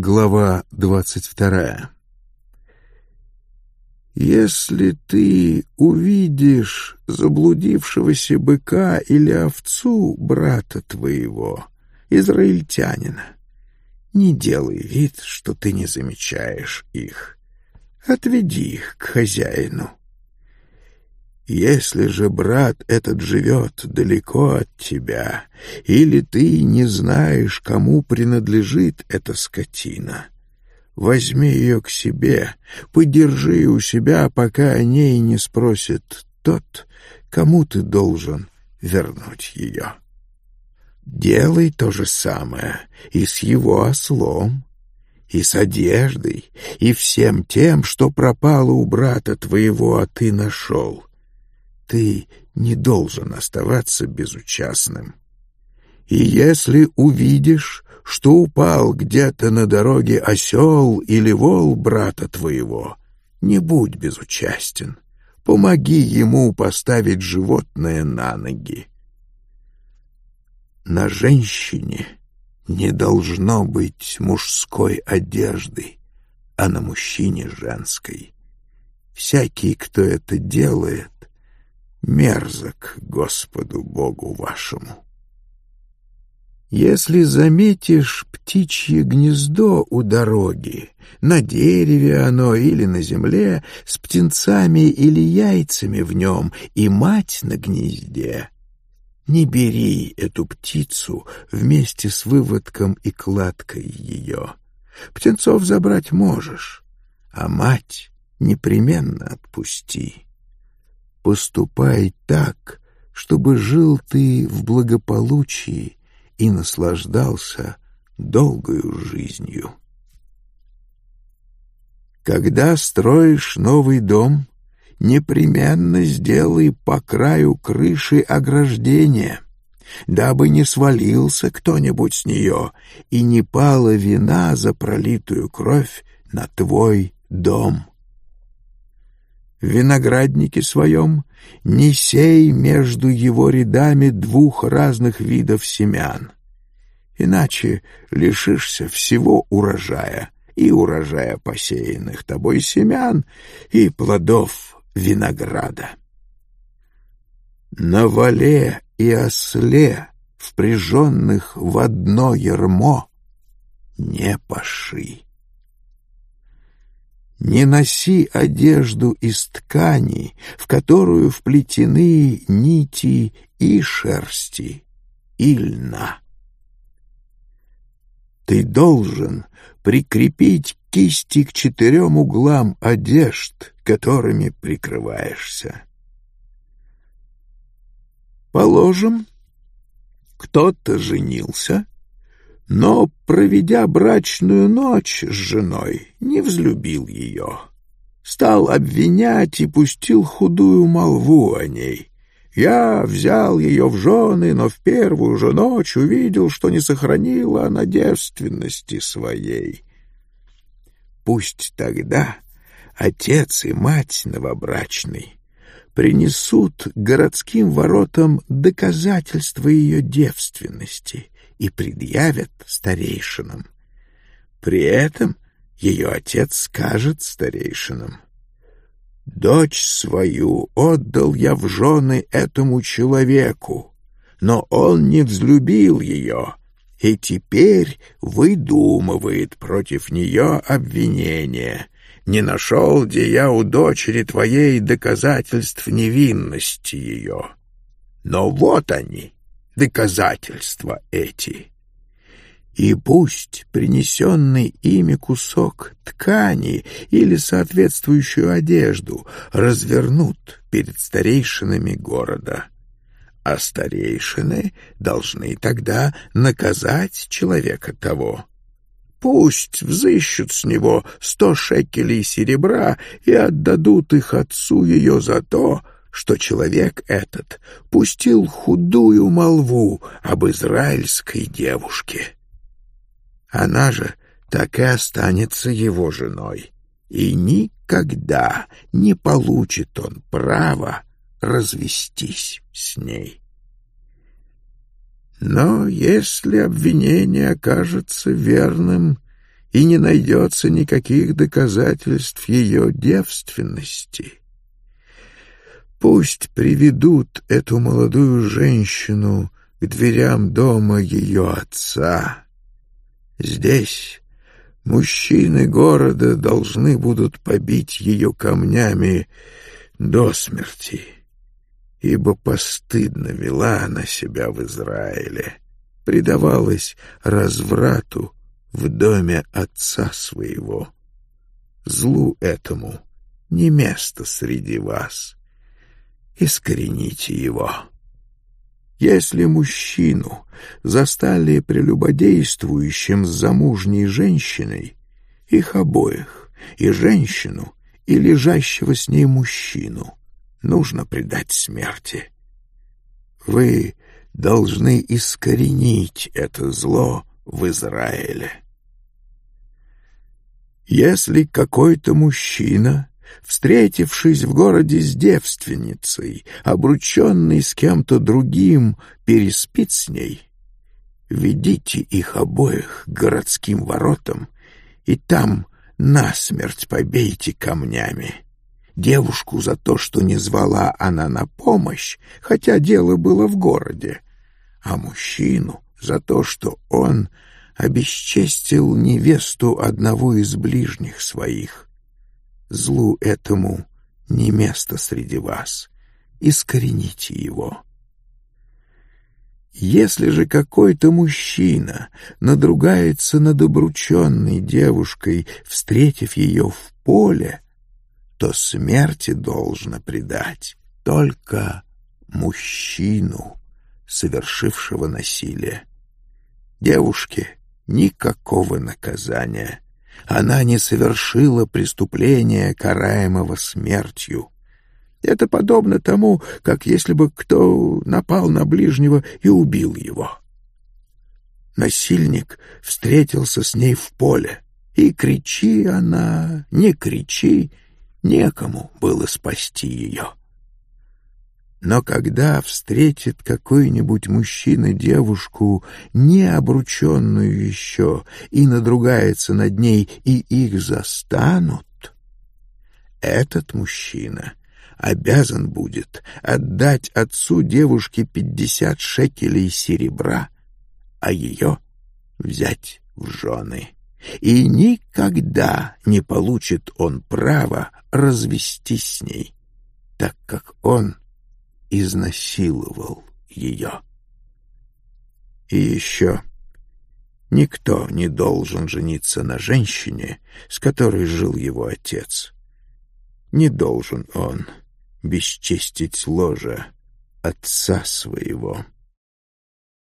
Глава 22. Если ты увидишь заблудившегося быка или овцу брата твоего, израильтянина, не делай вид, что ты не замечаешь их. Отведи их к хозяину. Если же брат этот живет далеко от тебя, или ты не знаешь, кому принадлежит эта скотина, возьми ее к себе, подержи у себя, пока о ней не спросит тот, кому ты должен вернуть ее. Делай то же самое и с его ослом, и с одеждой, и всем тем, что пропало у брата твоего, а ты нашел. Ты не должен оставаться безучастным. И если увидишь, что упал где-то на дороге осел или вол брата твоего, не будь безучастен. Помоги ему поставить животное на ноги. На женщине не должно быть мужской одежды, а на мужчине женской. Всякий, кто это делает, мерзок Господу Богу вашему. Если заметишь птичье гнездо у дороги, на дереве оно или на земле, с птенцами или яйцами в нем, и мать на гнезде, не бери эту птицу вместе с выводком и кладкой ее. Птенцов забрать можешь, а мать непременно отпусти. Поступай так, чтобы жил ты в благополучии и наслаждался долгою жизнью. Когда строишь новый дом, непременно сделай по краю крыши ограждение, дабы не свалился кто-нибудь с нее и не пала вина за пролитую кровь на твой дом. В винограднике своем не сей между его рядами двух разных видов семян, иначе лишишься всего урожая, и урожая посеянных тобой семян, и плодов винограда. На воле и осле, впряженных в одно ярмо, не паши. Не носи одежду из ткани, в которую вплетены нити и шерсти, и льна. Ты должен прикрепить кисти к 4 углам одежд, которыми прикрываешься. Положим, кто-то женился, но, проведя брачную ночь с женой, не взлюбил ее, стал обвинять и пустил худую молву о ней. Я взял ее в жены, но в первую же ночь увидел, что не сохранила она девственности своей. Пусть тогда отец и мать новобрачной принесут к городским воротам доказательства ее девственности и предъявят старейшинам. При этом ее отец скажет старейшинам: «Дочь свою отдал я в жены этому человеку, но он не взлюбил ее, и теперь выдумывает против нее обвинение. Не нашел где я у дочери твоей доказательств невинности ее. Но вот они, доказательства эти. И пусть принесенный ими кусок ткани или соответствующую одежду развернут перед старейшинами города, а старейшины должны тогда наказать человека того. Пусть взыщут с него 100 шекелей серебра и отдадут их отцу ее за то, что человек этот пустил худую молву об израильской девушке. Она же так и останется его женой, и никогда не получит он права развестись с ней. Но если обвинение окажется верным, и не найдется никаких доказательств ее девственности. Пусть приведут эту молодую женщину к дверям дома ее отца. Здесь мужчины города должны будут побить ее камнями до смерти, ибо постыдно вела она себя в Израиле, предавалась разврату в доме отца своего. Злу этому не место среди вас. Искорените его. Если мужчину застали прелюбодействующим с замужней женщиной, их обоих, и женщину, и лежащего с ней мужчину, нужно предать смерти. Вы должны искоренить это зло в Израиле. Если какой-то мужчина, встретившись в городе с девственницей, обрученный с кем-то другим, переспит с ней, ведите их обоих к городским воротам, и там насмерть побейте камнями. Девушку за то, что не звала она на помощь, хотя дело было в городе, а мужчину за то, что он обесчестил невесту одного из ближних своих. Злу этому не место среди вас. Искорените его. Если же какой-то мужчина надругается над обрученной девушкой, встретив ее в поле, то смерти должно предать только мужчину, совершившего насилие. Девушке никакого наказания. Она не совершила преступления, караемого смертью. Это подобно тому, как если бы кто напал на ближнего и убил его. Насильник встретился с ней в поле, и кричи она, не кричи, некому было спасти ее. Но когда встретит какой-нибудь мужчина девушку, не обрученную еще, и надругается над ней, и их застанут, этот мужчина обязан будет отдать отцу девушки 50 шекелей серебра, а ее взять в жены. И никогда не получит он права развестись с ней, так как он изнасиловал ее. И еще никто не должен жениться на женщине, с которой жил его отец. Не должен он бесчестить ложа отца своего.